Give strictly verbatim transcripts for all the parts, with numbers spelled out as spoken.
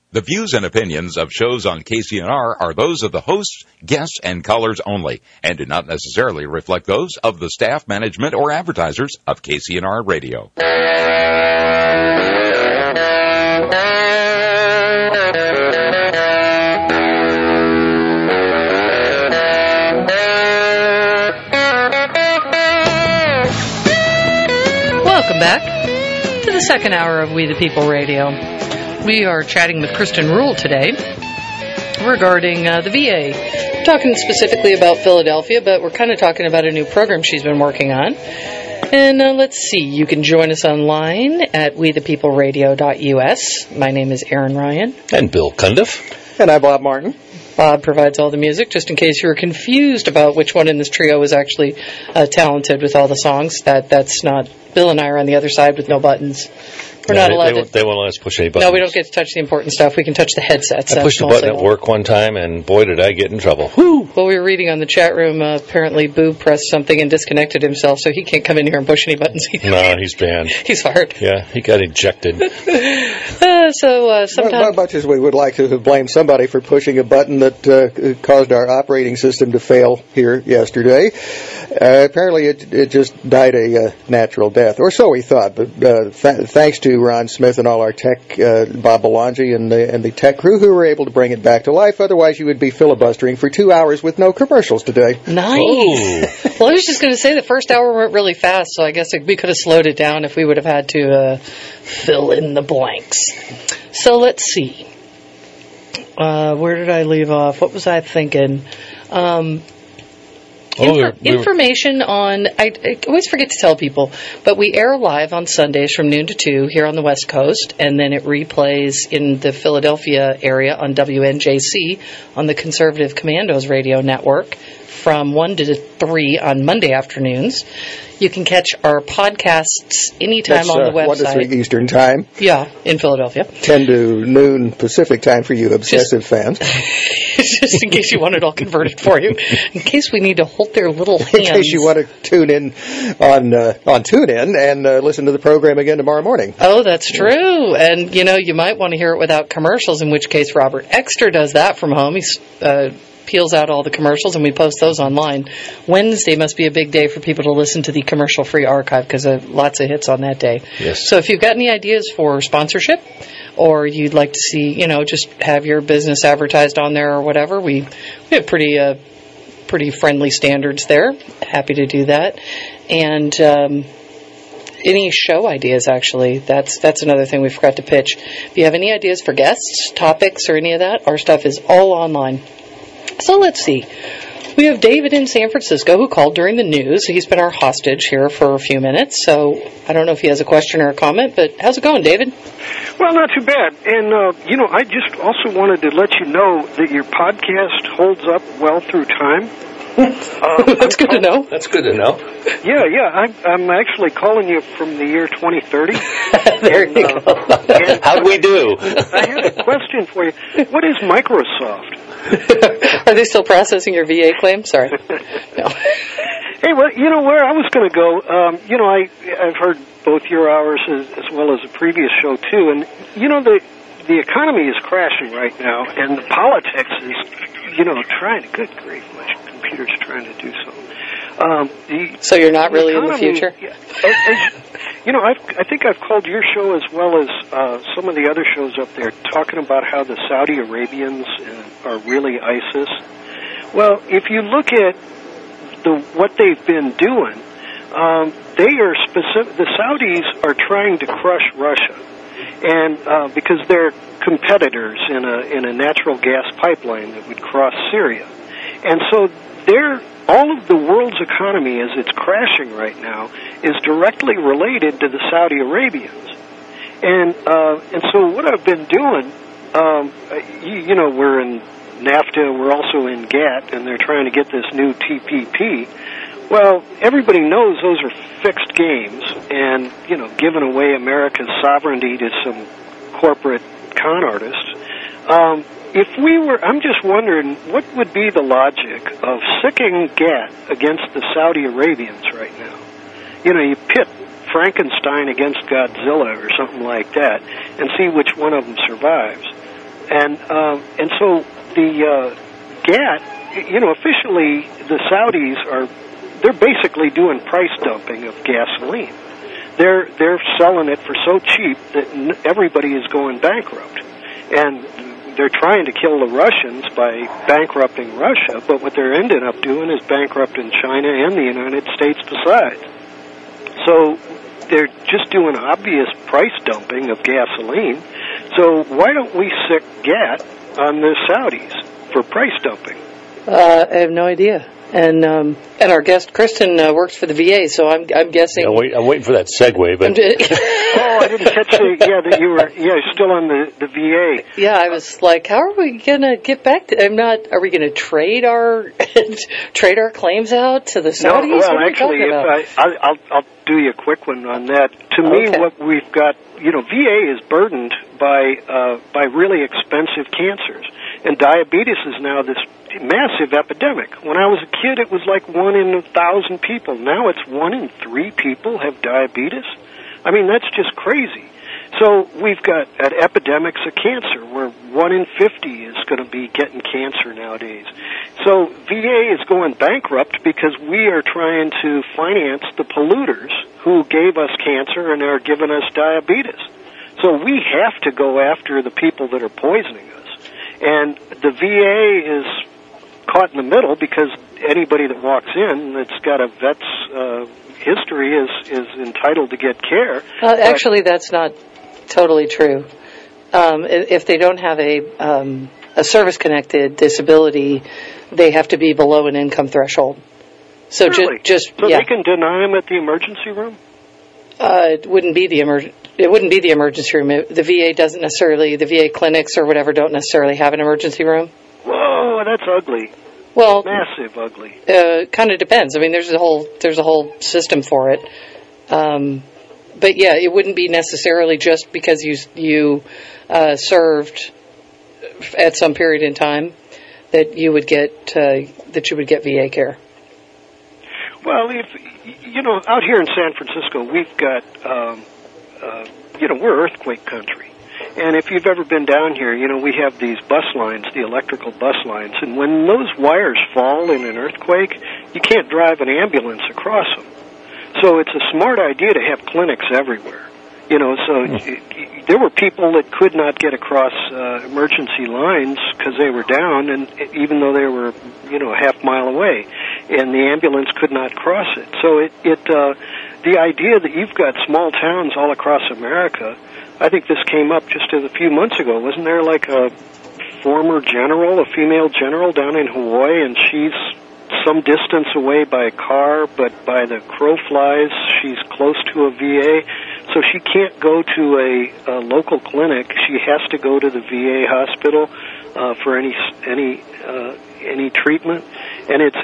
The views and opinions of shows on K C N R are those of the hosts, guests, and callers only, and do not necessarily reflect those of the staff, management, or advertisers of K C N R Radio. Welcome back to the second hour of We the People Radio. We are chatting with Kristen Rule today regarding uh, the V A. We're talking specifically about Philadelphia, but we're kind of talking about a new program she's been working on. And uh, let's see, you can join us online at we the people radio dot u s. My name is Aaron Ryan. And Bill Cundiff. And I'm Bob Martin. Bob provides all the music, just in case you were confused about which one in this trio is actually uh, talented with all the songs. That That's not. Bill and I are on the other side with no buttons. We're no, not they, allowed they, to. won't, they won't let us push any buttons. No, we don't get to touch the important stuff. We can touch the headsets. I pushed a button at work one time, and boy, did I get in trouble. Woo! Well, we were reading on the chat room, uh, apparently Boo pressed something and disconnected himself, so he can't come in here and push any buttons either. No, he's banned. He's fired. Yeah, he got ejected. uh, so, uh, sometimes... Not much as we would like to blame somebody for pushing a button that uh, caused our operating system to fail here yesterday. Uh, apparently it, it just died a uh, natural death, or so we thought, but uh, th- thanks to Ron Smith and all our tech, uh, Bob Belangi and the, and the tech crew who were able to bring it back to life. Otherwise you would be filibustering for two hours with no commercials today. Nice. Ooh. Well, I was just going to say the first hour went really fast, so I guess we could have slowed it down if we would have had to uh, fill in the blanks. So let's see. Uh, where did I leave off? What was I thinking? Um... Oh, Infor- we were, information on, I, I always forget to tell people, but we air live on Sundays from noon to two here on the West Coast, and then it replays in the Philadelphia area on W N J C on the Conservative Commandos radio network from one to three on Monday afternoons. You can catch our podcasts anytime That's, on the uh, website. one to three Eastern Time. Yeah, in Philadelphia. ten to noon Pacific Time for you obsessive Just, fans. Just in case you want it all converted for you. In case we need to hold their little hands. In case you want to tune in on uh, on TuneIn and uh, listen to the program again tomorrow morning. Oh, that's true. And, you know, you might want to hear it without commercials, in which case Robert Exter does that from home. He's... Uh, peels out all the commercials, and we post those online. Wednesday must be a big day for people to listen to the commercial-free archive, because uh, lots of hits on that day. Yes. So if you've got any ideas for sponsorship, or you'd like to see, you know, just have your business advertised on there or whatever, we, we have pretty uh, pretty friendly standards there. Happy to do that. And um, any show ideas, actually, that's that's another thing we forgot to pitch. If you have any ideas for guests, topics, or any of that, our stuff is all online. So let's see. We have David in San Francisco who called during the news. He's been our hostage here for a few minutes, so I don't know if he has a question or a comment, but how's it going, David? Well, not too bad. And, uh, you know, I just also wanted to let you know that your podcast holds up well through time. Uh, That's good to know. That's good to know. Yeah, yeah. I'm, I'm actually calling you from the year twenty thirty. There and, you uh, go. and, How'd we do? I have a question for you. What is Microsoft? Are they still processing your V A claim? Sorry. No. Hey, well, you know where I was going to go. Um, you know, I I've heard both your hours as, as well as the previous show too, and you know the the economy is crashing right now, and the politics is, you know, trying to. Good grief, my computer's trying to do something. Um, the, so you're not really economy, in the future? Yeah, as, as, you know, I've, I think I've called your show as well as uh, some of the other shows up there talking about how the Saudi Arabians uh, are really ISIS. Well, if you look at the what they've been doing, um, they are specific. The Saudis are trying to crush Russia, and uh, because they're competitors in a in a natural gas pipeline that would cross Syria, and so they're. All of the world's economy, as it's crashing right now, is directly related to the Saudi Arabians. And uh, and so what I've been doing, um, you, you know, we're in NAFTA, we're also in GATT, and they're trying to get this new T P P. Well, everybody knows those are fixed games, and, you know, giving away America's sovereignty to some corporate con artists. Um, If we were, I'm just wondering, what would be the logic of sicking GATT against the Saudi Arabians right now? You know, you pit Frankenstein against Godzilla or something like that and see which one of them survives. and uh, and so the uh, G A T, you know, officially the Saudis are they're basically doing price dumping of gasoline. They're they're selling it for so cheap that n- everybody is going bankrupt, and they're trying to kill the Russians by bankrupting Russia. But what they're ending up doing is bankrupting China and the United States besides. So they're just doing obvious price dumping of gasoline. So why don't we sic G A T on the Saudis for price dumping? Uh, I have no idea. And um, and our guest Kristen uh, works for the V A, so I'm I'm guessing. Yeah, wait, I'm waiting for that segue, but oh, I didn't catch the yeah that you were yeah still on the, the V A. Yeah, I was like, how are we gonna get back to? I'm not. Are we gonna trade our trade our claims out to the Saudis? No, what well, are we actually, talking about? if I, I I'll I'll do you a quick one on that. To me, Okay. what we've got, you know, V A is burdened by uh, by really expensive cancers, and diabetes is now this massive epidemic. When I was a kid, it was like one in a thousand people. Now it's one in three people have diabetes. I mean, that's just crazy. So we've got an epidemics of cancer where one in fifty is going to be getting cancer nowadays. So V A is going bankrupt because we are trying to finance the polluters who gave us cancer and are giving us diabetes. So we have to go after the people that are poisoning us. And the V A is caught in the middle because anybody that walks in that's got a vet's uh, history is, is entitled to get care. Uh, actually, that's not totally true. Um, if they don't have a um, a service-connected disability, they have to be below an income threshold. So really? just, just so yeah. they can deny them at the emergency room? Uh, it wouldn't be the emer- It wouldn't be the emergency room. It, the V A doesn't necessarily. The V A clinics or whatever don't necessarily have an emergency room. Whoa, that's ugly. Well, massive ugly. Uh, kind of depends. I mean, there's a whole there's a whole system for it. Um, but yeah, it wouldn't be necessarily just because you you uh, served at some period in time that you would get uh, that you would get V A care. Well, if you know, out here in San Francisco, we've got um, uh, you know, we're earthquake country. And if you've ever been down here, you know, we have these bus lines, the electrical bus lines, and when those wires fall in an earthquake, you can't drive an ambulance across them. So it's a smart idea to have clinics everywhere. You know, so it, it, there were people that could not get across uh, emergency lines because they were down, and it, even though they were, you know, a half mile away, and the ambulance could not cross it. So it, it uh, the idea that you've got small towns all across America, I think this came up just a few months ago. Wasn't there like a former general, a female general down in Hawaii, and she's some distance away by car, but by the crow flies, she's close to a V A, so she can't go to a, a local clinic. She has to go to the V A hospital uh, for any any uh, any treatment, and it's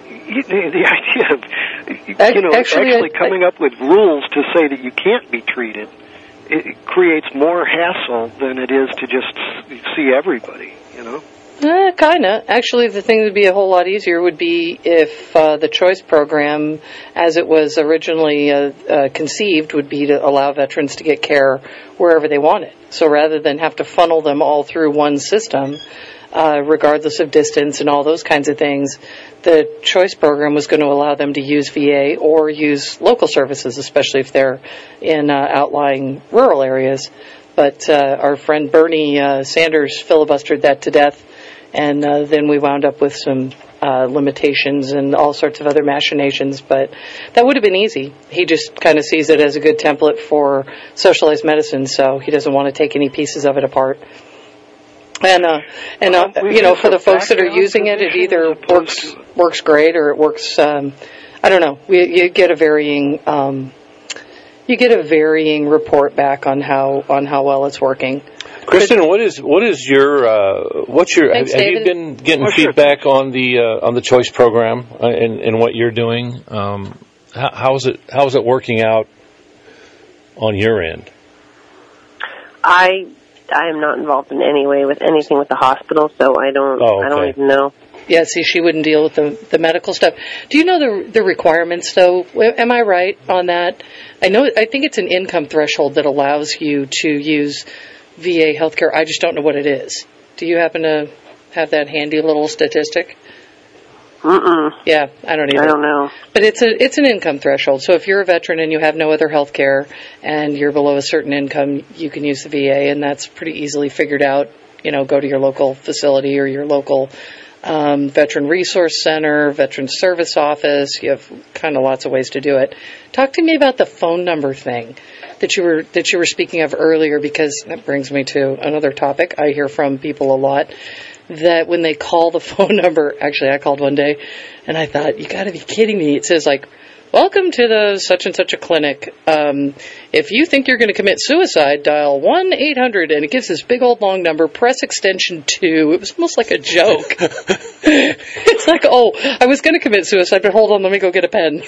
the idea of you know actually, actually I, coming I, up with rules to say that you can't be treated. It creates more hassle than it is to just see everybody, you know? Uh, kind of. Actually, the thing that would be a whole lot easier would be if uh, the choice program, as it was originally uh, uh, conceived, would be to allow veterans to get care wherever they wanted. So rather than have to funnel them all through one system, uh, regardless of distance and all those kinds of things, the choice program was going to allow them to use V A or use local services, especially if they're in uh, outlying rural areas. But uh, our friend Bernie uh, Sanders filibustered that to death, and uh, then we wound up with some uh, limitations and all sorts of other machinations. But that would have been easy. He just kind of sees it as a good template for socialized medicine, so he doesn't want to take any pieces of it apart. And uh, and uh, you know, for the folks that are using it, it either works works great or it works. Um, I don't know. We, you get a varying um, you get a varying report back on how on how well it's working. Kristen, what is what is your uh, what's your Thanks, have, have you David. been getting Oh, sure. feedback on the uh, on the choice program uh, and, and what you're doing? Um, how, how's it how's it working out on your end? I I am not involved in any way with anything with the hospital, so I don't Oh, I don't okay. even know. Yeah, see, she wouldn't deal with the the medical stuff. Do you know the the requirements, though? Am I right on that? I know. I think it's an income threshold that allows you to use V A healthcare. I just don't know what it is. Do you happen to have that handy little statistic? Mm-mm. Yeah, I don't either. I don't know. But it's a it's an income threshold. So if you're a veteran and you have no other health care and you're below a certain income, you can use the V A, and that's pretty easily figured out. You know, go to your local facility or your local um, Veteran Resource Center, Veteran Service Office. You have kind of lots of ways to do it. Talk to me about the phone number thing that you were that you were speaking of earlier, because that brings me to another topic I hear from people a lot. That when they call the phone number, actually I called one day and I thought, you gotta be kidding me. It says like, welcome to the such and such a clinic. Um, if you think you're going to commit suicide, dial one eight hundred, and it gives this big old long number, press extension two. It was almost like a joke. It's like, oh, I was going to commit suicide, but hold on, let me go get a pen.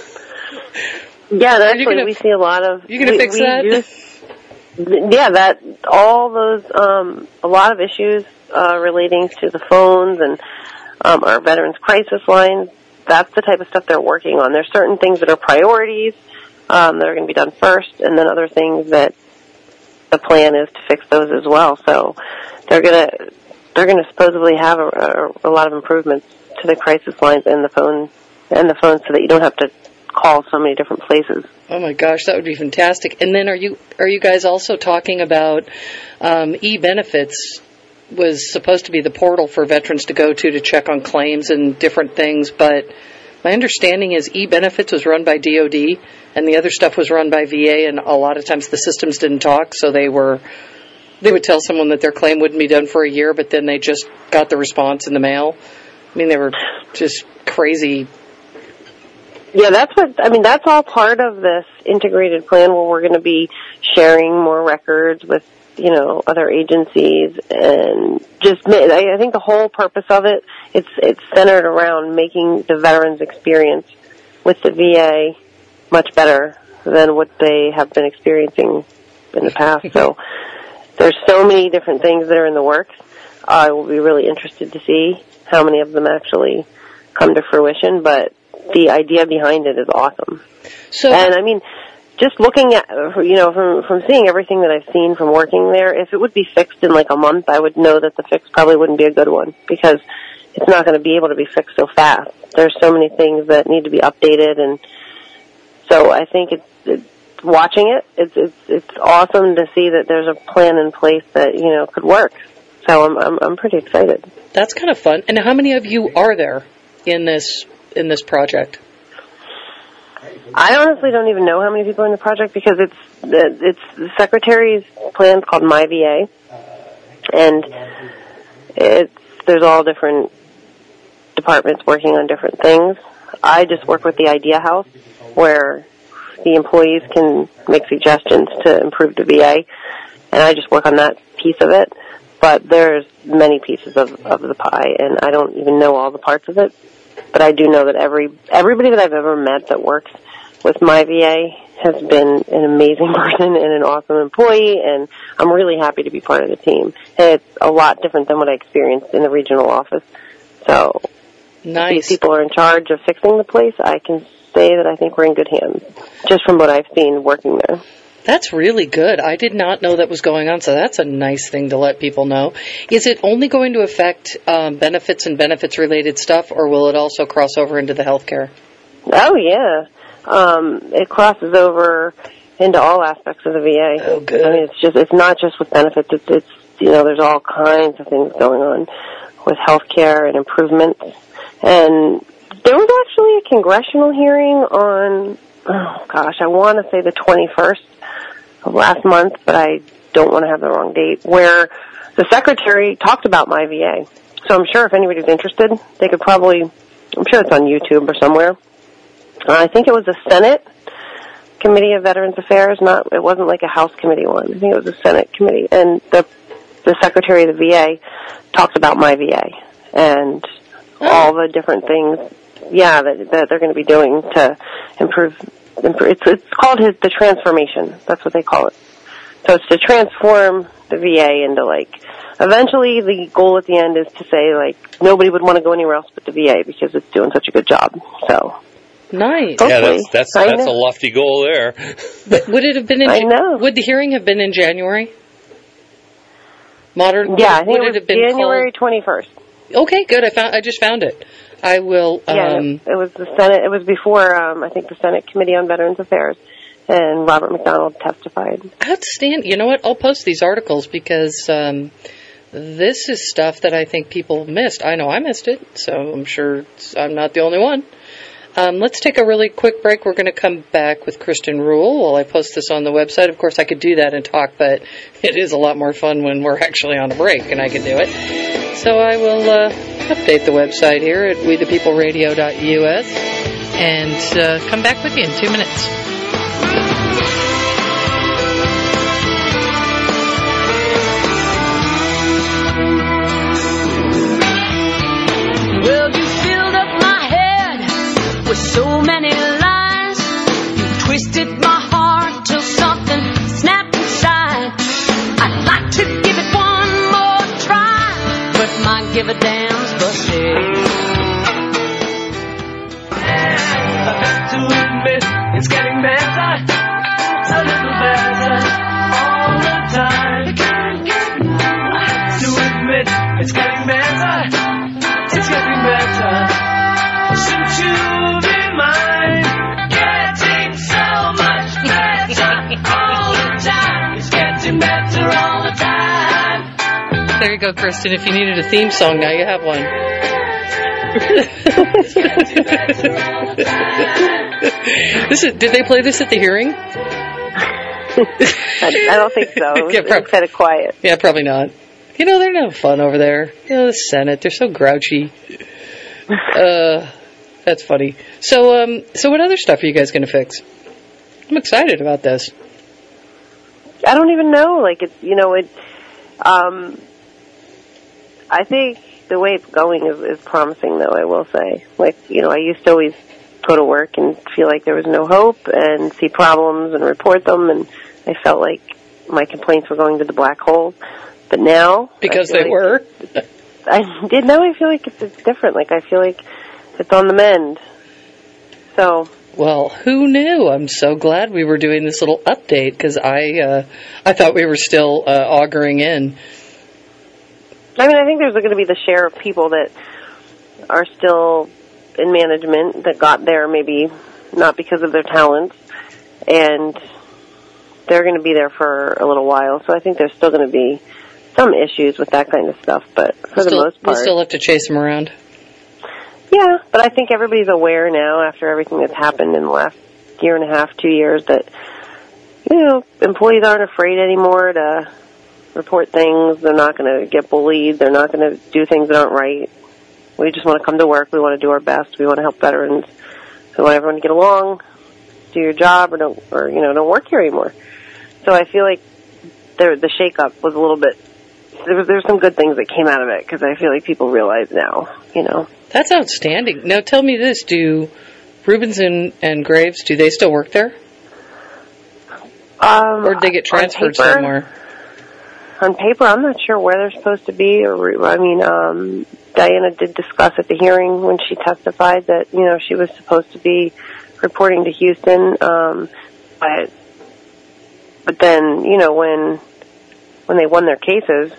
Yeah, actually, gonna, we see a lot of... You going to fix we that? Use, yeah, that, all those, um, a lot of issues uh, relating to the phones and um, our Veterans Crisis Line, that's the type of stuff they're working on. There's certain things that are priorities um, that are going to be done first, and then other things that the plan is to fix those as well. So they're going to they're going to supposedly have a, a, a lot of improvements to the crisis lines and the phone and the phones, so that you don't have to call so many different places. Oh my gosh, that would be fantastic. And then are you are you guys also talking about um, e-benefits? Was supposed to be the portal for veterans to go to to check on claims and different things, but my understanding is e-benefits was run by D O D and the other stuff was run by V A, and a lot of times the systems didn't talk, so they were they would tell someone that their claim wouldn't be done for a year, but then they just got the response in the mail. I mean, they were just crazy. Yeah, that's what, I mean, that's all part of this integrated plan where we're going to be sharing more records with, you know, other agencies, and just, I think the whole purpose of it, it's, it's centered around making the veterans' experience with the V A much better than what they have been experiencing in the past. So there's so many different things that are in the works. I will be really interested to see how many of them actually come to fruition, but the idea behind it is awesome. So, and I mean, just looking at, you know, from from seeing everything that I've seen from working there, if it would be fixed in like a month, I would know that the fix probably wouldn't be a good one, because it's not going to be able to be fixed so fast. There's so many things that need to be updated, and so I think it's, it's watching it, it's it's it's awesome to see that there's a plan in place that, you know, could work. So I'm I'm I'm pretty excited. That's kind of fun. And how many of you are there in this in this project? I honestly don't even know how many people are in the project, because it's it's the secretary's plan is called MyVA, and it's there's all different departments working on different things. I just work with the Idea House, where the employees can make suggestions to improve the V A, and I just work on that piece of it. But there's many pieces of, of the pie, and I don't even know all the parts of it. But I do know that every everybody that I've ever met that works with MyVA has been an amazing person and an awesome employee, and I'm really happy to be part of the team. And it's a lot different than what I experienced in the regional office. So nice. These people are in charge of fixing the place. I can say that I think we're in good hands, just from what I've seen working there. That's really good. I did not know that was going on, so that's a nice thing to let people know. Is it only going to affect um, benefits and benefits-related stuff, or will it also cross over into the healthcare? Oh, yeah. Um, it crosses over into all aspects of the V A. Oh, good. I mean, it's just, it's not just with benefits. It's, it's, you know, there's all kinds of things going on with healthcare and improvements. And there was actually a congressional hearing on, oh gosh, I want to say the twenty-first of last month, but I don't want to have the wrong date, where the secretary talked about MyVA. So I'm sure if anybody's interested, they could probably, I'm sure it's on YouTube or somewhere. Uh, I think it was a Senate Committee of Veterans Affairs, not, it wasn't like a House committee one. I think it was a Senate committee. And the the Secretary of the V A talked about MyVA and oh. all the different things, yeah, that, that they're going to be doing to improve, improve. It's, it's called his, the transformation. That's what they call it. So it's to transform the V A into, like, eventually the goal at the end is to say, like, nobody would want to go anywhere else but the V A because it's doing such a good job. So. Nice. Yeah, that's that's, that's a lofty goal there. But would it have been in, I know. Would the hearing have been in January? Modern. Yeah, what, I think what it was had it been January twenty-first. called? Okay, good. I found. I just found it. I will. Um, Yeah, it was the Senate. It was before, um, I think, the Senate Committee on Veterans Affairs, and Robert McDonald testified. Outstanding. You know what? I'll post these articles because um, this is stuff that I think people missed. I know I missed it, so I'm sure I'm not the only one. Um, let's take a really quick break. We're going to come back with Kristen Rule while I post this on the website. Of course, I could do that and talk, but it is a lot more fun when we're actually on a break and I can do it. So I will uh, update the website here at we the people radio dot U S and uh, come back with you in two minutes. Well, you filled up my head with so many lies. You twisted my heart till something snapped inside. I'd like to give it one more try, but my give a damn's busted. I've got to admit, it's getting better, a little better all the time. I have to admit, it's getting better. It's getting better since you've been mine. Getting so much better all the time. It's getting better all the time. There you go, Kristen. If you needed a theme song, now you have one. This is, did they play this at the hearing? I, I don't think so. It was, Yeah, it was kind of quiet. Yeah, probably not. You know, they're no fun over there. You know, the Senate, they're so grouchy. Uh, that's funny. So, um, so what other stuff are you guys going to fix? I'm excited about this. I don't even know. Like, it's, you know, it, um, I think the way it's going is, is promising, though, I will say. Like, you know, I used to always go to work and feel like there was no hope and see problems and report them, and I felt like my complaints were going to the black hole. But now... Because they like were? I did. Now I feel like it's, it's different. Like, I feel like it's on the mend. So... Well, who knew? I'm so glad we were doing this little update, because I, uh, I thought we were still uh, auguring in. I mean, I think there's going to be the share of people that are still in management that got there maybe not because of their talents, and they're going to be there for a little while. So I think there's still going to be some issues with that kind of stuff, but for still, the most part... We'll still have to chase them around. Yeah, but I think everybody's aware now after everything that's happened in the last year and a half, two years, that, you know, employees aren't afraid anymore to report things. They're not going to get bullied. They're not going to do things that aren't right. We just want to come to work. We want to do our best. We want to help veterans. We want everyone to get along, do your job, or don't, or you know, don't work here anymore. So I feel like there, the shakeup was a little bit. There was there's some good things that came out of it, because I feel like people realize now, you know. That's outstanding. Now tell me this: do Rubens and, and Graves, do they still work there, Um, or did they get transferred paper, somewhere? On paper, I'm not sure where they're supposed to be. Or I mean, um, Diana did discuss at the hearing when she testified that, you know, she was supposed to be reporting to Houston, um, but but then, you know, when when they won their cases,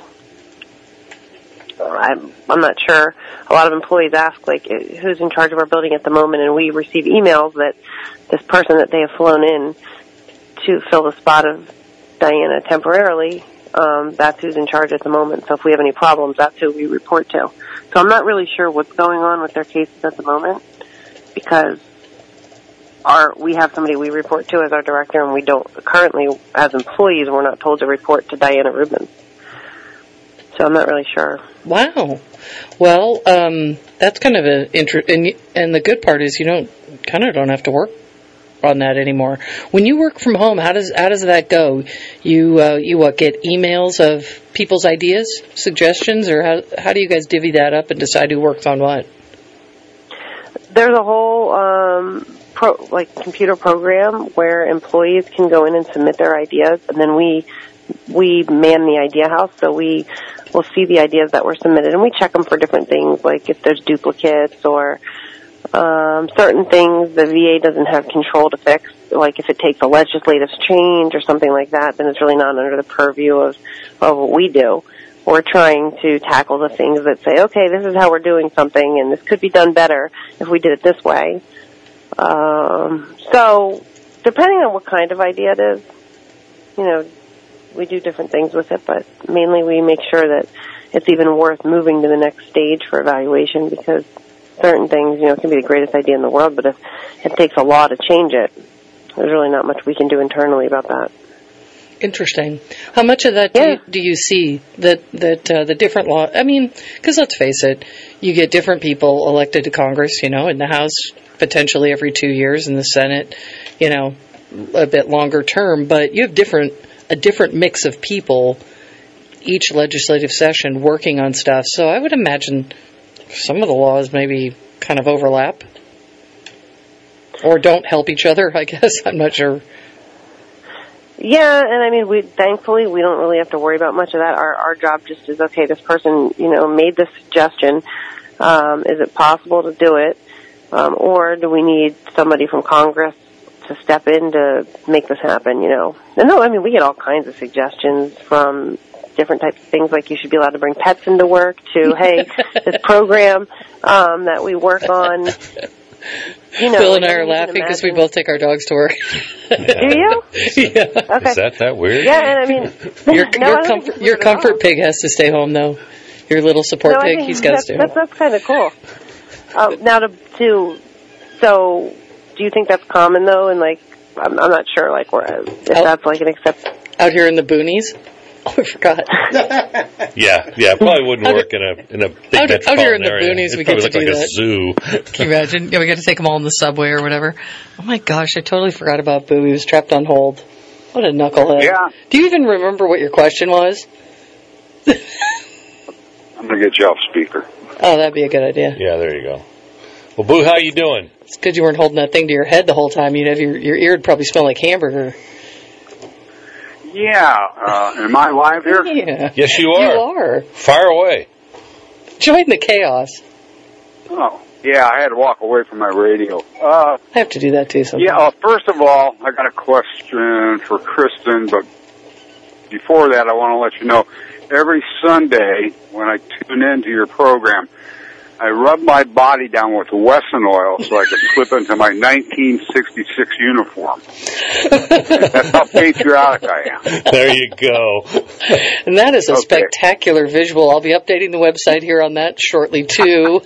I'm, I'm not sure. A lot of employees ask, like, who's in charge of our building at the moment, and we receive emails that this person that they have flown in to fill the spot of Diana temporarily, um, that's who's in charge at the moment. So if we have any problems, that's who we report to. So I'm not really sure what's going on with their cases at the moment, because our we have somebody we report to as our director, and we don't currently, as employees, we're not told to report to Diana Rubens. So I'm not really sure. Wow. Well, um, that's kind of an inter- and, and the good part is you don't kind of don't have to work on that anymore. When you work from home, how does how does that go? You uh, you what get emails of people's ideas, suggestions, or how how do you guys divvy that up and decide who works on what? There's a whole um, pro, like computer program where employees can go in and submit their ideas, and then we we man the idea house, so we will see the ideas that were submitted, and we check them for different things, like if there's duplicates or um, certain things the V A doesn't have control to fix, like if it takes a legislative change or something like that, then it's really not under the purview of, of what we do. we're trying to tackle the things that say, okay, this is how we're doing something, and this could be done better if we did it this way. Um, so, depending on what kind of idea it is, you know, we do different things with it, but mainly we make sure that it's even worth moving to the next stage for evaluation, because certain things, you know, can be the greatest idea in the world, but if it takes a law to change it, there's really not much we can do internally about that. Interesting. How much of that do, Yeah. you, do you see that that uh, the different law? I mean, because let's face it, you get different people elected to Congress. You know, in the House potentially every two years, in the Senate, you know, a bit longer term. But you have different a different mix of people each legislative session working on stuff. So I would imagine some of the laws maybe kind of overlap or don't help each other. I guess I'm not sure. Yeah, and I mean, we thankfully we don't really have to worry about much of that. Our our job just is, okay, this person, you know, made this suggestion. Um, is it possible to do it, um, or do we need somebody from Congress to step in to make this happen? You know, and no, I mean, we get all kinds of suggestions from different types of things, like you should be allowed to bring pets into work. To hey, this program um, that we work on. You know, Bill and I are laughing because we both take our dogs to work. Do you? Yeah. Okay. Is that that weird? Yeah, and I mean, Your, no, I your, don't comfort, think your it's at all. comfort pig has to stay home, though. Your little support no, I pig, think he's got to that's, stay that's, home. that's kind of cool. Um, now to, to, so, do you think that's common though? And like, I'm, I'm not sure, like, where, if Out- that's like an accept. Out here in the boonies? Oh, I forgot. Yeah, yeah, it probably wouldn't Out- work in a in a big out- out metropolitan here in the area. boonies, It'd we probably get to look do like that. a zoo. Can you imagine? Yeah, we got to take them all in the subway or whatever. Oh my gosh, I totally forgot about Boo. He was trapped on hold. What a knucklehead. Yeah. Do you even remember what your question was? I'm going to get you off speaker. Oh, that'd be a good idea. Yeah, there you go. Well, Boo, how you doing? It's good you weren't holding that thing to your head the whole time. You'd have your, your ear would probably smell like hamburger. Yeah, uh, am I live here? Yeah. Yes, you are. You are. Fire away. Join the chaos. Oh, yeah, I had to walk away from my radio. Uh, I have to do that too sometimes. yeah, uh, first of all, I got a question for Kristen, but before that, I want to let you know, every Sunday when I tune into your program, I rub my body down with Wesson oil so I can slip into my nineteen sixty-six uniform. That's how patriotic I am. There you go. And that is a Okay. spectacular visual. I'll be updating the website here on that shortly too.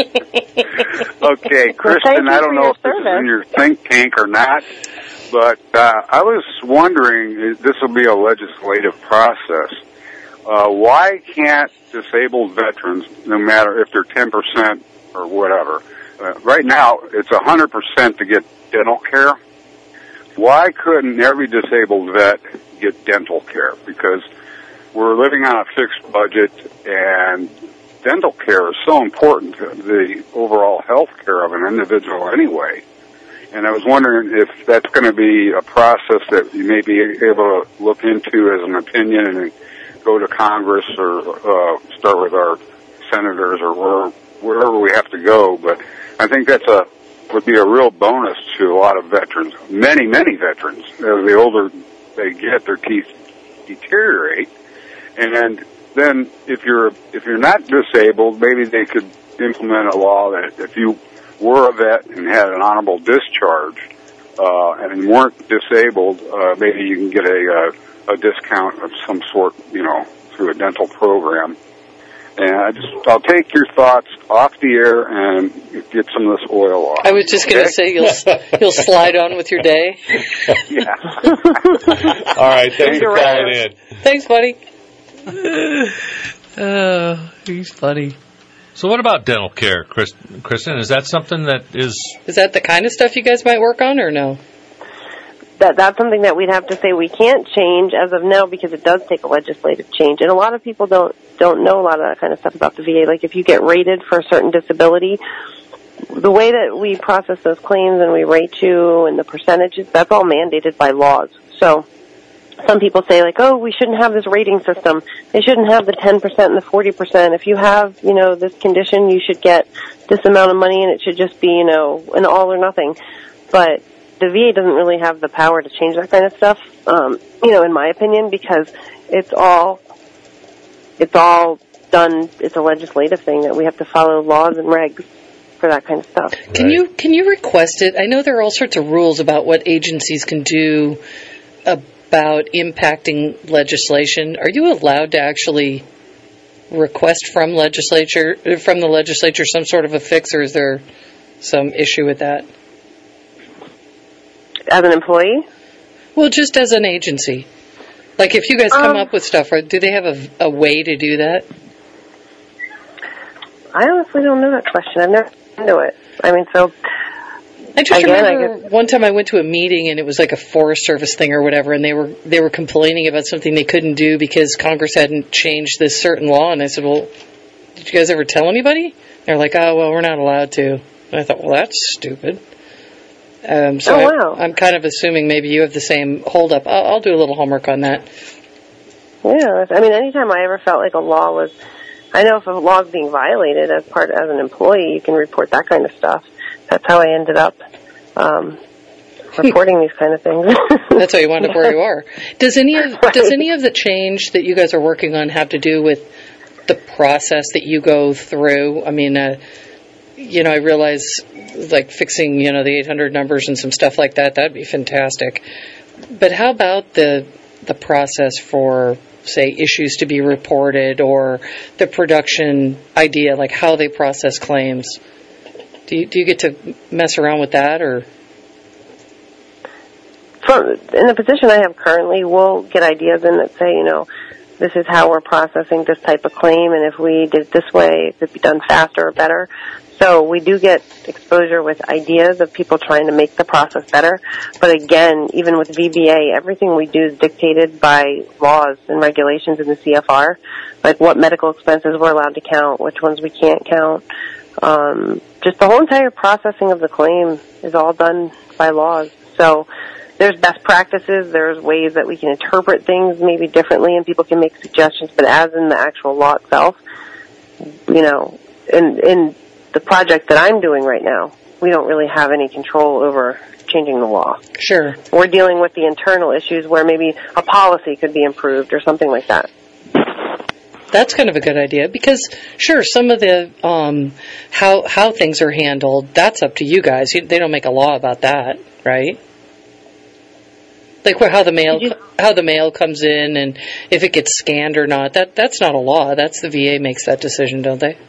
Okay, Kristen, I don't know if this is in your think tank or not, but uh, I was wondering, this will be a legislative process, uh, why can't disabled veterans, no matter if they're ten percent or whatever, uh, right now it's one hundred percent to get dental care. Why couldn't every disabled vet get dental care? Because we're living on a fixed budget, and dental care is so important to the overall health care of an individual anyway. And I was wondering if that's going to be a process that you may be able to look into as an opinion and go to Congress or uh, start with our senators or where, wherever we have to go. But I think that's a would be a real bonus to a lot of veterans, many, many veterans. As the older they get, their teeth deteriorate. And then if you're if you're not disabled, maybe they could implement a law that if you were a vet and had an honorable discharge uh, and weren't disabled, uh, maybe you can get a, a a discount of some sort, you know, through a dental program. And I just I'll take your thoughts off the air and get some of this oil off. I was just going to say you'll you'll slide on with your day. Yeah. All right, thanks for calling in. Thanks, buddy. Oh, he's funny. So what about dental care, Chris, Kristen? Is that something that is... Is that the kind of stuff you guys might work on, or no? That that's something that we'd have to say we can't change as of now, because it does take a legislative change, and a lot of people don't don't know a lot of that kind of stuff about the V A. Like if you get rated for a certain disability, the way that we process those claims and we rate you and the percentages, that's all mandated by laws. So some people say like, oh, we shouldn't have this rating system. They shouldn't have the ten percent and the forty percent. If you have, you know, this condition, you should get this amount of money, and it should just be, you know, an all or nothing. But the V A doesn't really have the power to change that kind of stuff, um, you know, in my opinion, because it's all it's all done. It's a legislative thing that we have to follow laws and regs for that kind of stuff. Can you can you request it? I know there are all sorts of rules about what agencies can do about impacting legislation. Are you allowed to actually request from legislature from the legislature some sort of a fix, or is there some issue with that? As an employee? Well, just as an agency. Like, if you guys come um, up with stuff, do they have a, a way to do that? I honestly don't know that question. I've never been into it. I mean, so... I just again, remember I guess, one time I went to a meeting, and it was like a Forest Service thing or whatever, and they were they were complaining about something they couldn't do because Congress hadn't changed this certain law, and I said, well, did you guys ever tell anybody? They're like, oh, well, we're not allowed to. And I thought, well, that's stupid. Um, so oh, wow. I, I'm kind of assuming maybe you have the same hold-up. I'll, I'll do a little homework on that. Yeah, I mean, anytime I ever felt like a law was, I know if a law is being violated as part as an employee, you can report that kind of stuff. That's how I ended up um, reporting these kind of things. That's how you wound up where you are. Does any of right. does any of the change that you guys are working on have to do with the process that you go through? I mean, uh, you know, I realize like fixing, you know, the eight hundred numbers and some stuff like that, that'd be fantastic. But how about the the process for, say, issues to be reported, or the production idea, like how they process claims? Do you, do you get to mess around with that, or? From, in the position I have currently, we'll get ideas in that say, you know, this is how we're processing this type of claim, and if we did it this way, it could be done faster or better. So we do get exposure with ideas of people trying to make the process better. But again, even with V B A, everything we do is dictated by laws and regulations in the C F R, like what medical expenses we're allowed to count, which ones we can't count. Um, just the whole entire processing of the claim is all done by laws. So there's best practices, there's ways that we can interpret things maybe differently, and people can make suggestions, but as in the actual law itself, you know, in, in the project that I'm doing right now, we don't really have any control over changing the law. Sure. We're dealing with the internal issues where maybe a policy could be improved or something like that. That's kind of a good idea, because sure, some of the um, how how things are handled, that's up to you guys. You, they don't make a law about that, right? Like where how the mail you, how the mail comes in and if it gets scanned or not. That that's not a law. That's the V A makes that decision, don't they?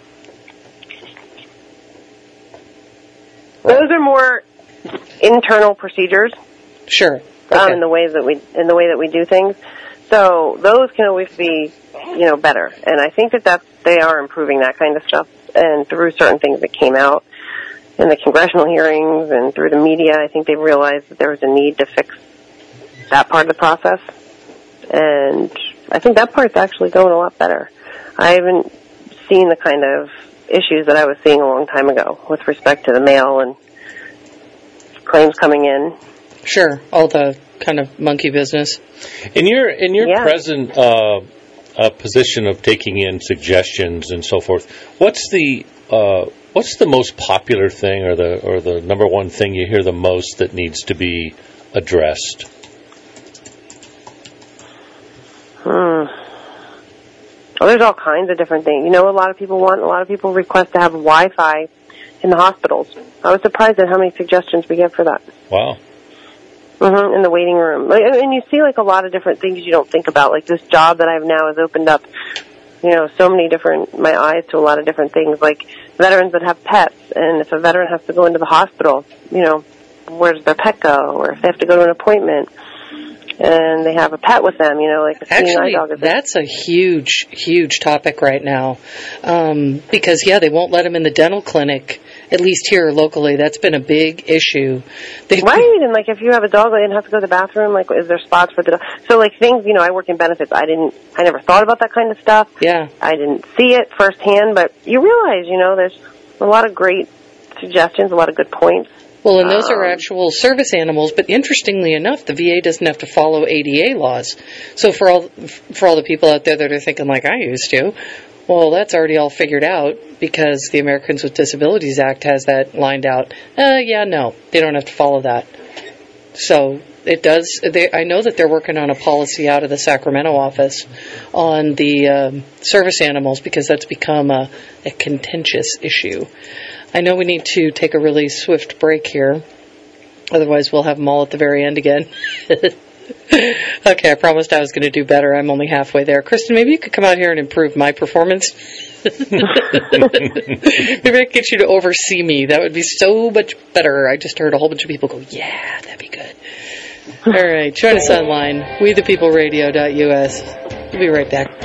Those are more internal procedures. Sure. Okay. Um, in the ways that we in the way that we do things. So those can always be, you know, better. And I think that that's, they are improving that kind of stuff. And through certain things that came out in the congressional hearings and through the media, I think they realized that there was a need to fix that part of the process. And I think that part's actually going a lot better. I haven't seen the kind of issues that I was seeing a long time ago with respect to the mail and claims coming in. Sure, all the kind of monkey business. In your in your yeah. present uh, uh, position of taking in suggestions and so forth, what's the uh, what's the most popular thing, or the or the number one thing you hear the most that needs to be addressed? Hmm. Well, there's all kinds of different things. You know, a lot of people want, a lot of people request to have Wi-Fi in the hospitals. I was surprised at how many suggestions we get for that. Wow. Mm-hmm, in the waiting room. And you see, like, a lot of different things you don't think about. Like, this job that I have now has opened up, you know, so many different, my eyes to a lot of different things. Like, veterans that have pets, and if a veteran has to go into the hospital, you know, where does their pet go? Or if they have to go to an appointment and they have a pet with them, you know, like a seeing eye dog. Actually, that's a huge, huge topic right now. Um, because, yeah, they won't let them in the dental clinic, at least here locally. That's been a big issue. They, right, and, like, if you have a dog and have to go to the bathroom, like, is there spots for the dog? So, like, things, you know, I work in benefits. I didn't, I never thought about that kind of stuff. Yeah. I didn't see it firsthand, but you realize, you know, there's a lot of great suggestions, a lot of good points. Well, and those are actual service animals, but interestingly enough, the V A doesn't have to follow A D A laws. So for all for all the people out there that are thinking like I used to, well, that's already all figured out because the Americans with Disabilities Act has that lined out. Uh, yeah, no, they don't have to follow that. So it does. They, I know that they're working on a policy out of the Sacramento office on the um, service animals because that's become a, a contentious issue. I know we need to take a really swift break here. Otherwise, we'll have them all at the very end again. Okay, I promised I was going to do better. I'm only halfway there. Kristen, maybe you could come out here and improve my performance. Maybe I could get you to oversee me. That would be so much better. I just heard a whole bunch of people go, yeah, that'd be good. All right, join us online, we the people radio dot U S. We'll be right back.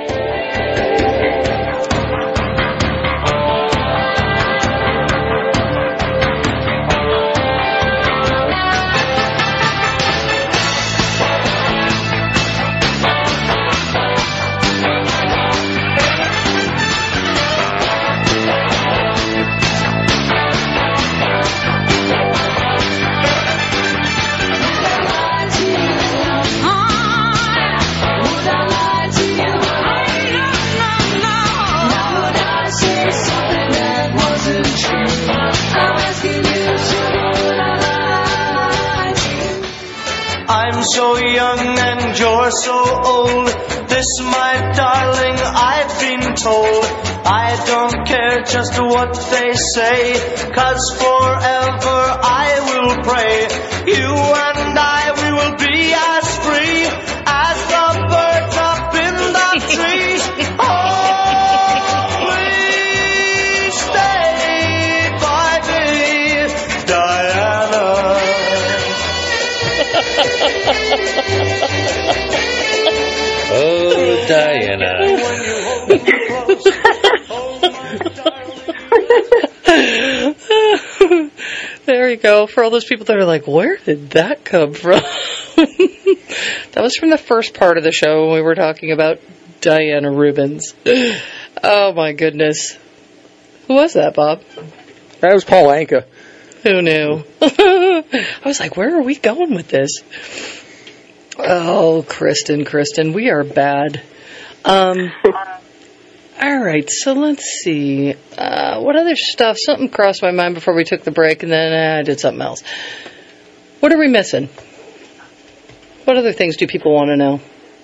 So young and you're so old. This, my darling, I've been told. I don't care just what they say, 'cause forever I will pray. You and I, we will be as free as the birds up in the trees. Oh, please stay by me, Diana. Oh, Diana. There you go. For all those people that are like, where did that come from? That was from the first part of the show when we were talking about Diana Rubens. Oh, my goodness. Who was that, Bob? That was Paul Anka. Who knew? I was like, where are we going with this? Oh, Kristen, Kristen, we are bad. Um, all right, so let's see. Uh, what other stuff? Something crossed my mind before we took the break, and then uh, I did something else. What are we missing? What other things do people want to know?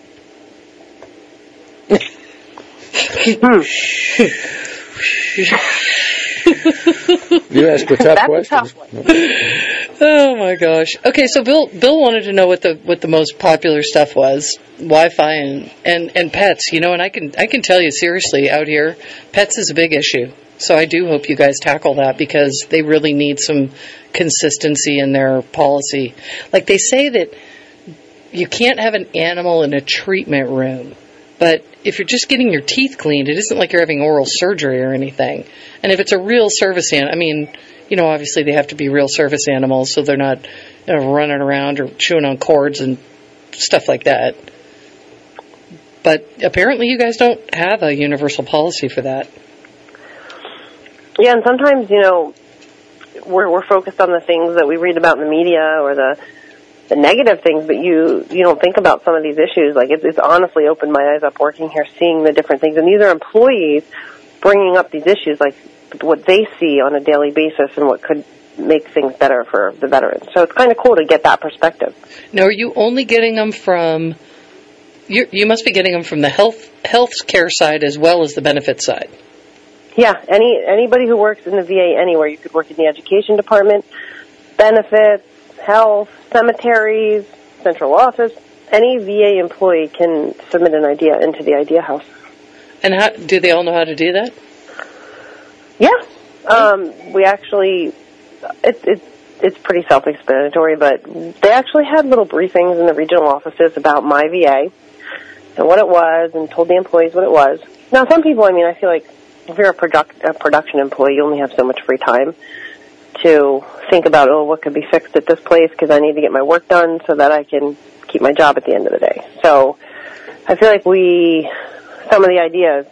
You asked a tough That's question. a tough one. Oh my gosh. Okay, so Bill Bill wanted to know what the what the most popular stuff was. Wi-Fi and, and, and pets, you know, and I can I can tell you seriously out here, pets is a big issue. So I do hope you guys tackle that because they really need some consistency in their policy. Like they say that you can't have an animal in a treatment room. But if you're just getting your teeth cleaned, it isn't like you're having oral surgery or anything. And if it's a real service animal, I mean, you know, obviously they have to be real service animals, so they're not you know, running around or chewing on cords and stuff like that. But apparently you guys don't have a universal policy for that. Yeah, and sometimes, you know, we're we're focused on the things that we read about in the media or the the negative things, but you you don't think about some of these issues. Like, it's, it's honestly opened my eyes up working here, seeing the different things. And these are employees bringing up these issues, like what they see on a daily basis and what could make things better for the veterans. So it's kind of cool to get that perspective. Now, are you only getting them from, you, you must be getting them from the health health care side as well as the benefit side? Yeah, any anybody who works in the V A anywhere. You could work in the education department, benefits, health, cemeteries, central office. Any V A employee can submit an idea into the Idea House. And how, do they all know how to do that? Yeah. Um, we actually, it, it, it's pretty self-explanatory, but they actually had little briefings in the regional offices about my V A and what it was and told the employees what it was. Now, some people, I mean, I feel like if you're a, product, a production employee, you only have so much free time to think about, oh, what could be fixed at this place because I need to get my work done so that I can keep my job at the end of the day. So I feel like we, some of the ideas,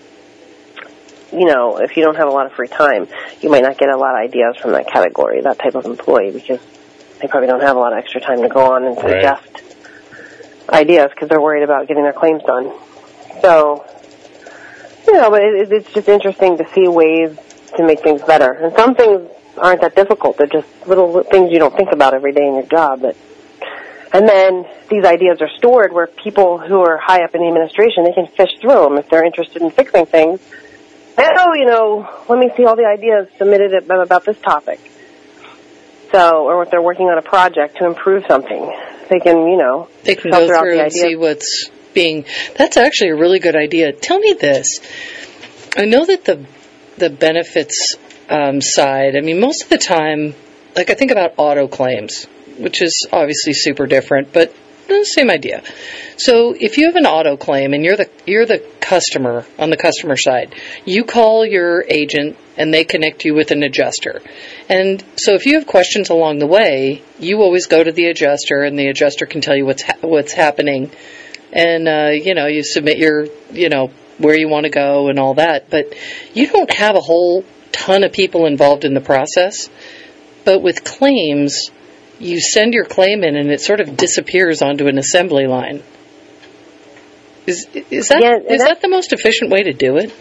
you know, if you don't have a lot of free time, you might not get a lot of ideas from that category, that type of employee, because they probably don't have a lot of extra time to go on and suggest right. ideas because they're worried about getting their claims done. So, you know, but it, it's just interesting to see ways to make things better. And some things aren't that difficult. They're just little things you don't think about every day in your job that And then these ideas are stored where people who are high up in the administration, they can fish through them if they're interested in fixing things. And, oh, you know, let me see all the ideas submitted about this topic. So, or if they're working on a project to improve something, they can, you know, they can go through and see what's being. That's actually a really good idea. Tell me this. I know that the the benefits um, side, I mean, most of the time, like I think about auto claims, which is obviously super different, but the same idea. So if you have an auto claim and you're the you're the customer on the customer side, you call your agent and they connect you with an adjuster. And so if you have questions along the way, you always go to the adjuster, and the adjuster can tell you what's ha- what's happening. And uh, you know, you submit your, you know, where you want to go and all that. But you don't have a whole ton of people involved in the process. But with claims, you send your claim in and it sort of disappears onto an assembly line. Is is that yeah, is that the most efficient way to do it?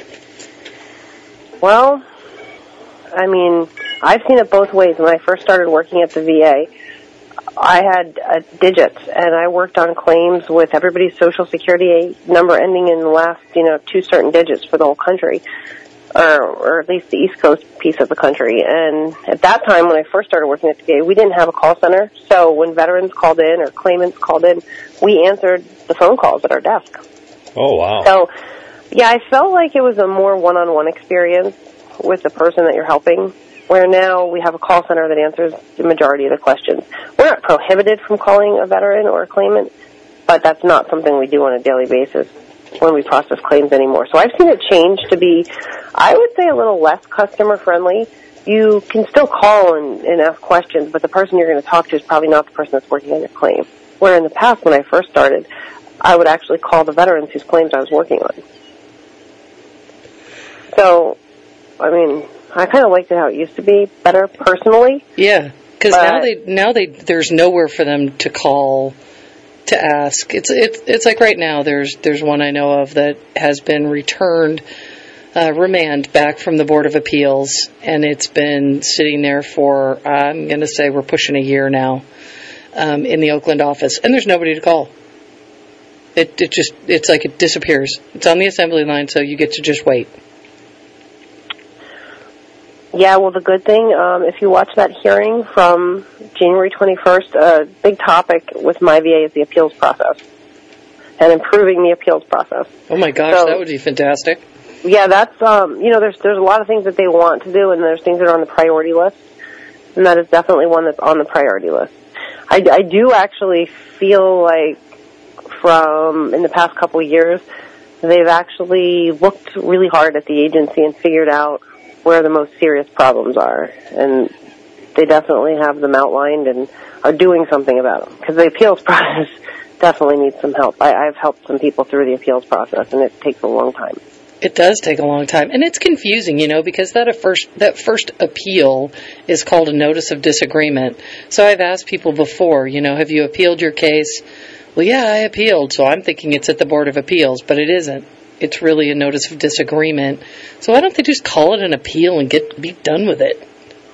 Well, I mean, I've seen it both ways. When I first started working at the V A, I had uh, digits, and I worked on claims with everybody's Social Security number ending in the last, you know, two certain digits for the whole country. Or, or at least the East Coast piece of the country. And at that time, when I first started working at the V A, we didn't have a call center. So when veterans called in or claimants called in, we answered the phone calls at our desk. Oh, wow. So, yeah, I felt like it was a more one-on-one experience with the person that you're helping, where now we have a call center that answers the majority of the questions. We're not prohibited from calling a veteran or a claimant, but that's not something we do on a daily basis when we process claims anymore. So I've seen it change to be, I would say, a little less customer friendly. You can still call and, and ask questions, but the person you're going to talk to is probably not the person that's working on your claim. Where in the past, when I first started, I would actually call the veterans whose claims I was working on. So, I mean, I kind of liked it how it used to be better personally. Yeah, because now they now they there's nowhere for them to call to ask. It's it's it's like right now there's there's one I know of that has been returned, uh, remand back from the Board of Appeals, and it's been sitting there for I'm going to say we're pushing a year now, um, in the Oakland office, and there's nobody to call. It it just it's like it disappears. It's on the assembly line, so you get to just wait. Yeah, well, the good thing, um, if you watch that hearing from January twenty-first, a big topic with my V A is the appeals process and improving the appeals process. Oh my gosh, so, that would be fantastic. Yeah, that's, um, you know, there's there's a lot of things that they want to do, and there's things that are on the priority list, and that is definitely one that's on the priority list. I, I do actually feel like from in the past couple of years, they've actually looked really hard at the agency and figured out where the most serious problems are, and they definitely have them outlined and are doing something about them, because the appeals process definitely needs some help. I, I've helped some people through the appeals process, and it takes a long time. It does take a long time, and it's confusing, you know, because that a first that first appeal is called a notice of disagreement. So I've asked people before, you know, have you appealed your case? Well, yeah, I appealed, so I'm thinking it's at the Board of Appeals, but it isn't. It's really a notice of disagreement. So why don't they just call it an appeal and get be done with it?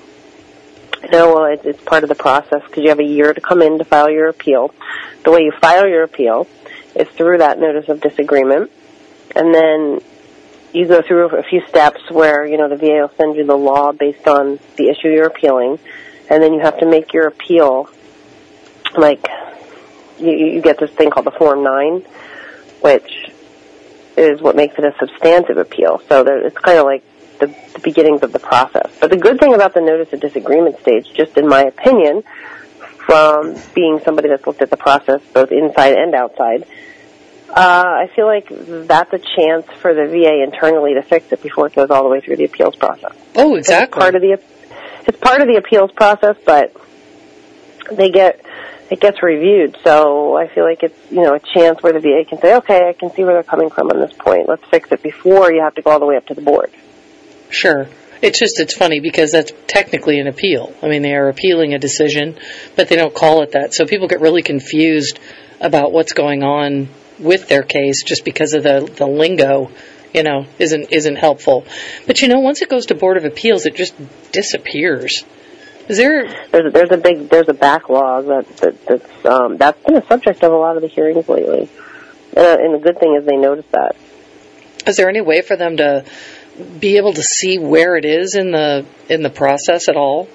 No, well, it's, it's part of the process, because you have a year to come in to file your appeal. The way you file your appeal is through that notice of disagreement, and then you go through a few steps where, you know, the V A will send you the law based on the issue you're appealing, and then you have to make your appeal, like, you, you get this thing called the Form nine, which is what makes it a substantive appeal. So there, it's kind of like the, the beginnings of the process. But the good thing about the notice of disagreement stage, just in my opinion, from being somebody that's looked at the process both inside and outside, uh, I feel like that's a chance for the V A internally to fix it before it goes all the way through the appeals process. Oh, exactly. It's part of the, it's part of the appeals process, but they get... it gets reviewed, so I feel like it's, you know, a chance where the V A can say, okay, I can see where they're coming from on this point. Let's fix it before you have to go all the way up to the board. Sure. It's just, it's funny because that's technically an appeal. I mean, they are appealing a decision, but they don't call it that. So people get really confused about what's going on with their case just because of the, the lingo, you know, isn't isn't helpful. But, you know, once it goes to Board of Appeals, it just disappears. Is there there's a, there's a big there's a backlog that, that that's um, that's been a subject of a lot of the hearings lately, and, uh, and the good thing is they notice that. Is there any way for them to be able to see where it is in the in the process at all?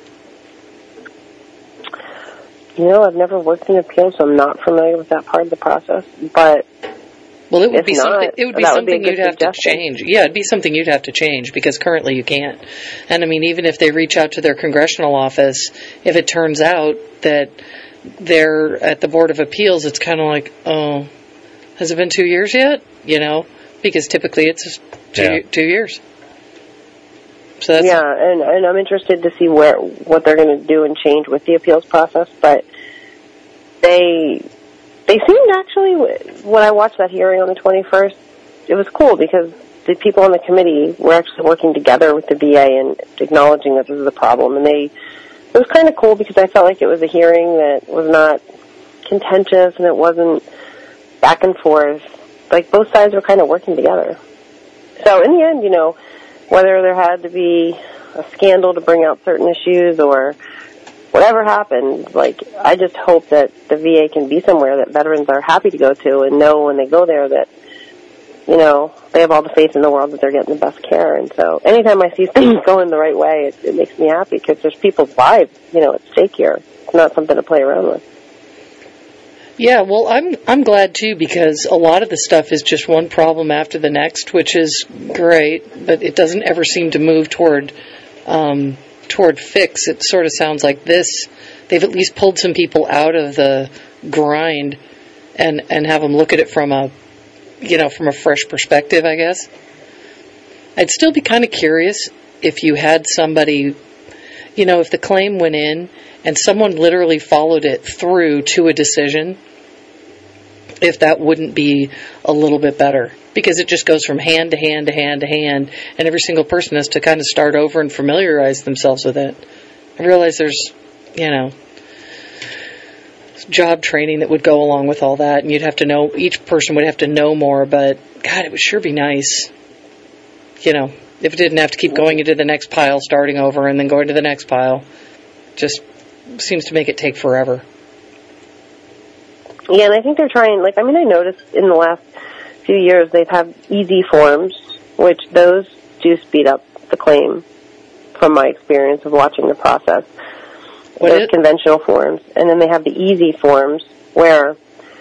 You know, I've never worked in appeals, so I'm not familiar with that part of the process. But well, it would if be not, something. It would be that something would be a you'd good have to suggestion. change. Yeah, it'd be something you'd have to change because currently you can't. And I mean, even if they reach out to their congressional office, if it turns out that they're at the Board of Appeals, it's kind of like, oh, has it been two years yet? You know, because typically it's two Yeah. two years. So that's, yeah, and, and I'm interested to see where what they're going to do and change with the appeals process. But they they seemed actually, when I watched that hearing on the twenty-first, it was cool because the people on the committee were actually working together with the V A and acknowledging that this is a problem. And they it was kind of cool because I felt like it was a hearing that was not contentious and it wasn't back and forth. Like both sides were kind of working together. So in the end, you know, whether there had to be a scandal to bring out certain issues or whatever happened, like, I just hope that the V A can be somewhere that veterans are happy to go to and know when they go there that, you know, they have all the faith in the world that they're getting the best care. And so anytime I see things going the right way, it, it makes me happy because there's people's lives, you know, at stake here. It's not something to play around with. Yeah, well, I'm I'm glad too because a lot of the stuff is just one problem after the next, which is great, but it doesn't ever seem to move toward um, toward fix. It sort of sounds like this. They've at least pulled some people out of the grind and and have them look at it from a you know from a fresh perspective, I guess. I'd still be kind of curious if you had somebody, you know, if the claim went in and someone literally followed it through to a decision, if that wouldn't be a little bit better. Because it just goes from hand to hand to hand to hand, and every single person has to kind of start over and familiarize themselves with it. I realize there's, you know, job training that would go along with all that, and you'd have to know, each person would have to know more, but God, it would sure be nice, you know, if it didn't have to keep going into the next pile, starting over, and then going to the next pile. Just seems to make it take forever. Yeah, and I think they're trying, like, I mean, I noticed in the last few years they've had easy forms, which those do speed up the claim from my experience of watching the process. What There's is- conventional forms, and then they have the easy forms where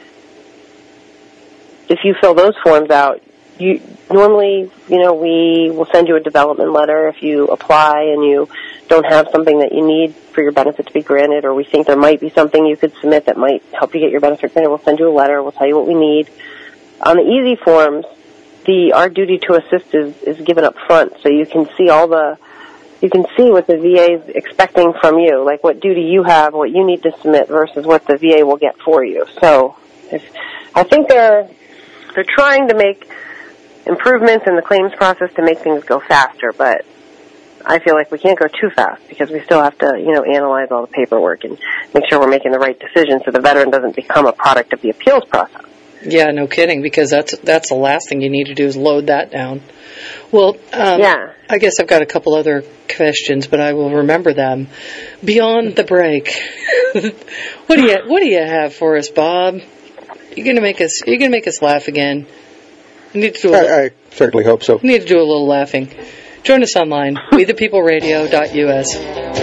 if you fill those forms out, you normally, you know, we will send you a development letter if you apply and you don't have something that you need for your benefit to be granted, or we think there might be something you could submit that might help you get your benefit granted. We'll send you a letter. We'll tell you what we need. On the easy forms, the our duty to assist is, is given up front, so you can see all the you can see what the V A is expecting from you, like what duty you have, what you need to submit versus what the V A will get for you. So, if, I think they're they're trying to make improvements in the claims process to make things go faster, but I feel like we can't go too fast because we still have to, you know, analyze all the paperwork and make sure we're making the right decision so the veteran doesn't become a product of the appeals process. Yeah, no kidding, because that's that's the last thing you need to do is load that down. Well, um, yeah. I guess I've got a couple other questions, but I will remember them beyond the break. what do you What do you have for us, Bob? You're gonna make us You're gonna make us laugh again. You need to do a I, I certainly hope so. You need to do a little laughing. Join us online, we the people radio dot U S.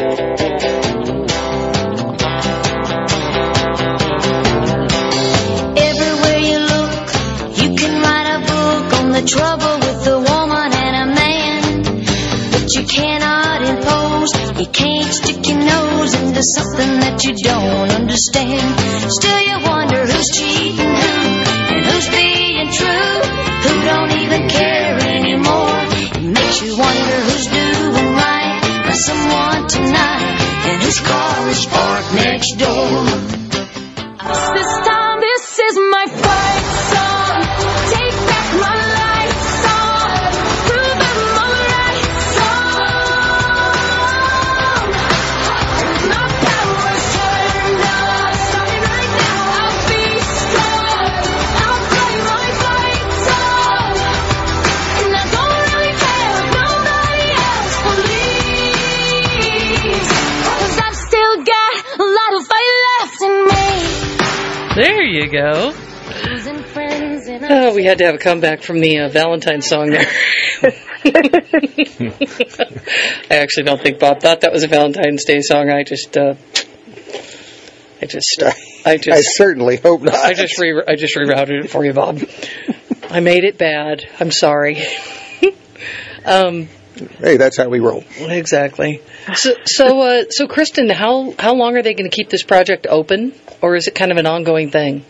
Everywhere you look, you can write a book on the trouble with a woman and a man. But you cannot impose, you can't stick your nose into something that you don't understand. Still you wonder who's cheating who, and who's being true, who don't even care anymore. It makes you wonder who's doing right by someone tonight, and whose car is parked next door. This time, this is my fight song. Take back my life song. Prove I'm on the right song. My power's turned on. Starting right now, I'll be strong. I'll play my fight song. you go. Oh, we had to have a comeback from the uh, Valentine song there. I actually don't think Bob thought that was a Valentine's Day song. I just, uh, I just, I just. I certainly hope not. I just re- I just rerouted it for you, Bob. I made it bad. I'm sorry. um, hey, that's how we roll. Exactly. So, so, uh, so, Kristen, how how long are they going to keep this project open, or is it kind of an ongoing thing?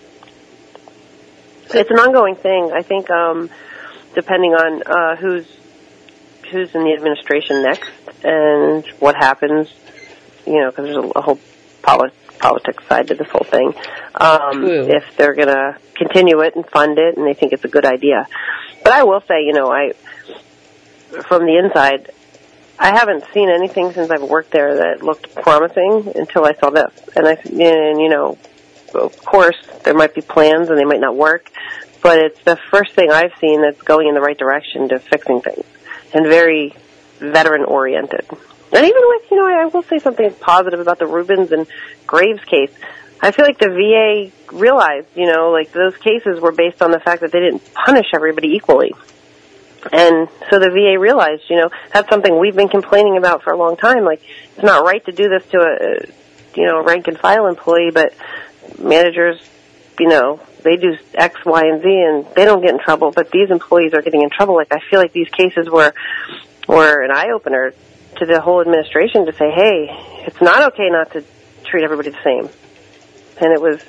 It's an ongoing thing. I think, um, depending on uh, who's who's in the administration next and what happens, you know, because there's a, a whole polit- politics side to this whole thing. Um, if they're going to continue it and fund it, and they think it's a good idea. But I will say, you know, I from the inside, I haven't seen anything since I've worked there that looked promising until I saw this. And I, and you know, of course, there might be plans and they might not work, but it's the first thing I've seen that's going in the right direction to fixing things, and very veteran-oriented. And even with, you know, I, I will say something positive about the Rubens and Graves case. I feel like the V A realized, you know, like those cases were based on the fact that they didn't punish everybody equally. And so the V A realized, you know, that's something we've been complaining about for a long time. Like, it's not right to do this to a, you know, rank-and-file employee, but managers, you know, they do X, Y, and Z, and they don't get in trouble, but these employees are getting in trouble. Like, I feel like these cases were were an eye-opener to the whole administration to say, hey, it's not okay not to treat everybody the same. And it was,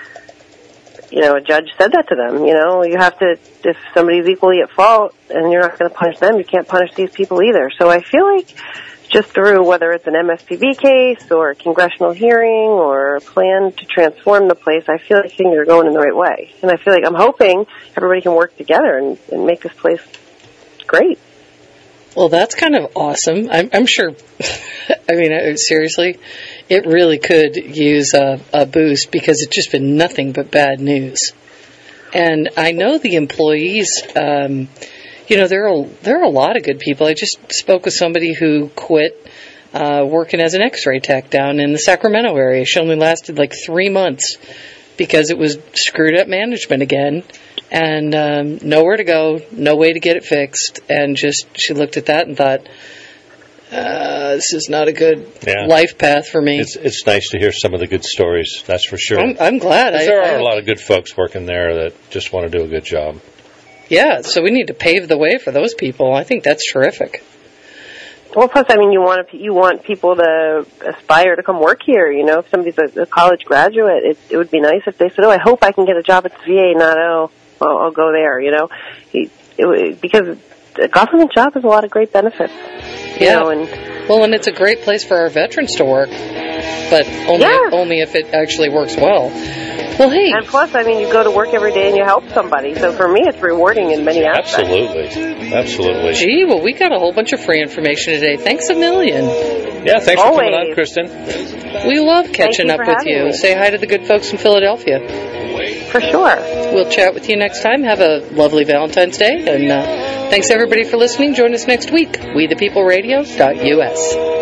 you know, a judge said that to them, you know, you have to, if somebody's equally at fault and you're not going to punish them, you can't punish these people either. So I feel like just through whether it's an M S P B case or a congressional hearing or a plan to transform the place, I feel like things are going in the right way. And I feel like I'm hoping everybody can work together and, and make this place great. Well, that's kind of awesome. I'm, I'm sure, I mean, seriously, it really could use a, a boost because it's just been nothing but bad news. And I know the employees, um, you know, there are, there are a lot of good people. I just spoke with somebody who quit uh, working as an x-ray tech down in the Sacramento area. She only lasted like three months because it was screwed up management again. And um, nowhere to go, no way to get it fixed. And just, she looked at that and thought, uh, this is not a good yeah. life path for me. It's, it's nice to hear some of the good stories, that's for sure. I'm, I'm glad. I, there are I, a lot of good folks working there that just want to do a good job. Yeah, so we need to pave the way for those people. I think that's terrific. Well, plus, I mean, you want to, you want people to aspire to come work here. You know, if somebody's a, a college graduate, it, it would be nice if they said, "Oh, I hope I can get a job at the V A." Not, "Oh, well, I'll go there." You know, it, it, because a government job has a lot of great benefits. You Yeah. know, and Well, and it's a great place for our veterans to work, but only Yeah. only if it actually works well. Well, hey. and plus, I mean, you go to work every day and you help somebody. So for me, it's rewarding in many aspects. Absolutely. Absolutely. Gee, well, we got a whole bunch of free information today. Thanks a million. Yeah, thanks Always. for coming on, Kristen. We love catching you up for with having you. me. Say hi to the good folks in Philadelphia. For sure. We'll chat with you next time. Have a lovely Valentine's Day. And uh, thanks, everybody, for listening. Join us next week. We the People Radio dot U S.